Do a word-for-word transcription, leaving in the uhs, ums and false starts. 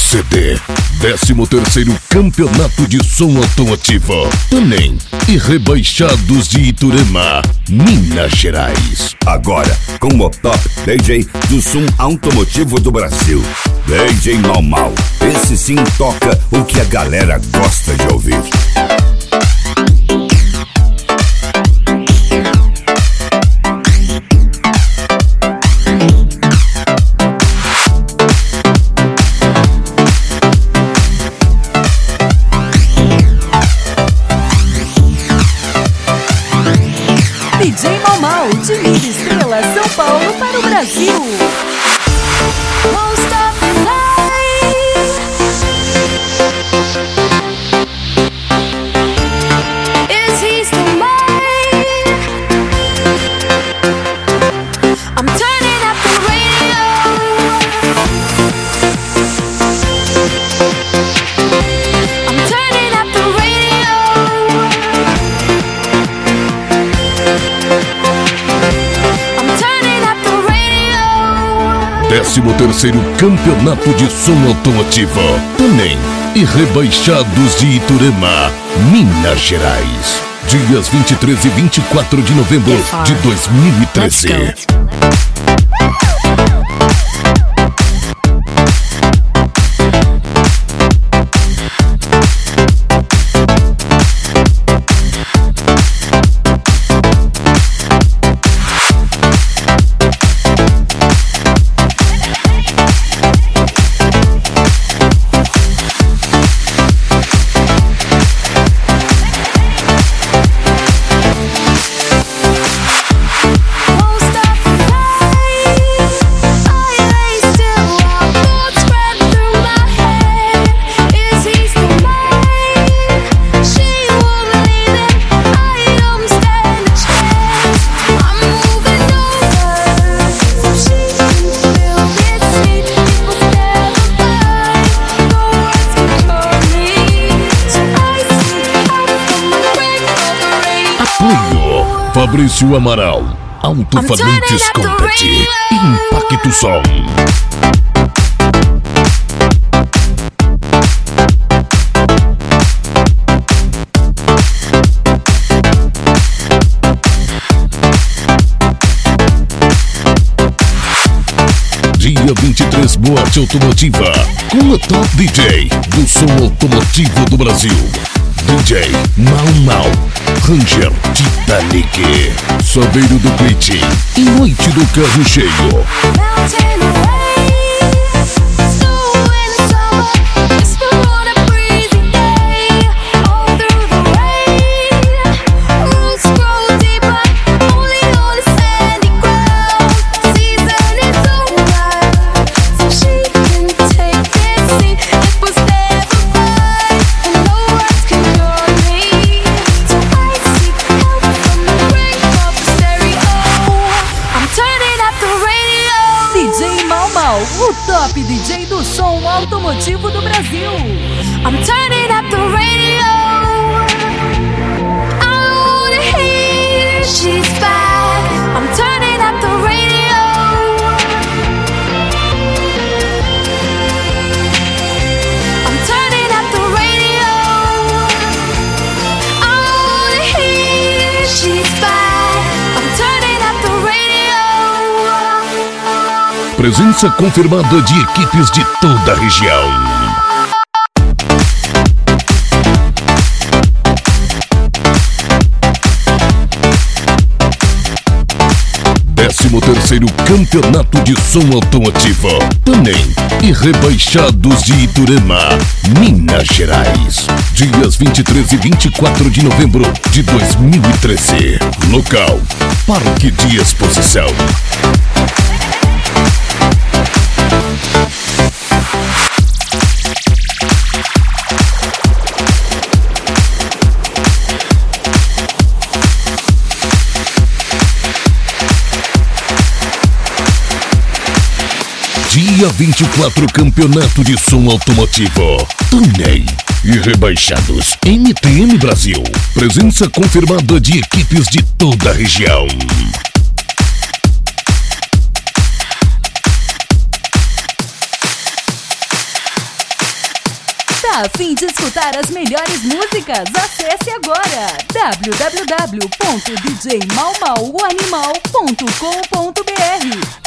C D, décimo terceiro Campeonato de Som Automotivo, Tanem e Rebaixados de Iturema, Minas Gerais. Agora, com o top D J do som automotivo do Brasil, D J Mau Mau. Esse sim toca o que a galera gosta de ouvir. D J Mau Mau, de Mídia Estrela, São Paulo para o Brasil. Won't stop the night. Is he still mine? I'm turning up the radio. I'm turning up the radio. décimo terceiro Campeonato de Som Automotivo, Tanem e Rebaixados de Iturema, Minas Gerais. Dias vinte e três e vinte e quatro de novembro de dois mil e treze. Fabrício Amaral, Alto-Falantes Compete, Impacto Som. Dia vinte e três, Boate Automotiva, com a top D J do som automotivo do Brasil, D J Mau Mau, Ranger Titanic, Saveiro do Clitch e Noite do Carro Cheio. O top D J do som automotivo do Brasil. I'm turning up the radio. I wanna hear she's back. I'm turning up the radio. I'm turning up the radio. I wanna hear she's back. I'm turning up the radio. Presença confirmada de equipes de toda a região. décimo terceiro Campeonato de Som Automotivo, Tanem e Rebaixados de Iturema, Minas Gerais. Dias vinte e três e vinte e quatro de novembro de dois mil e treze. Local: Parque de Exposição. Dia vinte e quatro Campeonato de Som Automotivo, Tanem e Rebaixados M T M Brasil. Presença confirmada de equipes de toda a região. A fim de escutar as melhores músicas, acesse agora w w w ponto d j mau mau o animal ponto com ponto b r.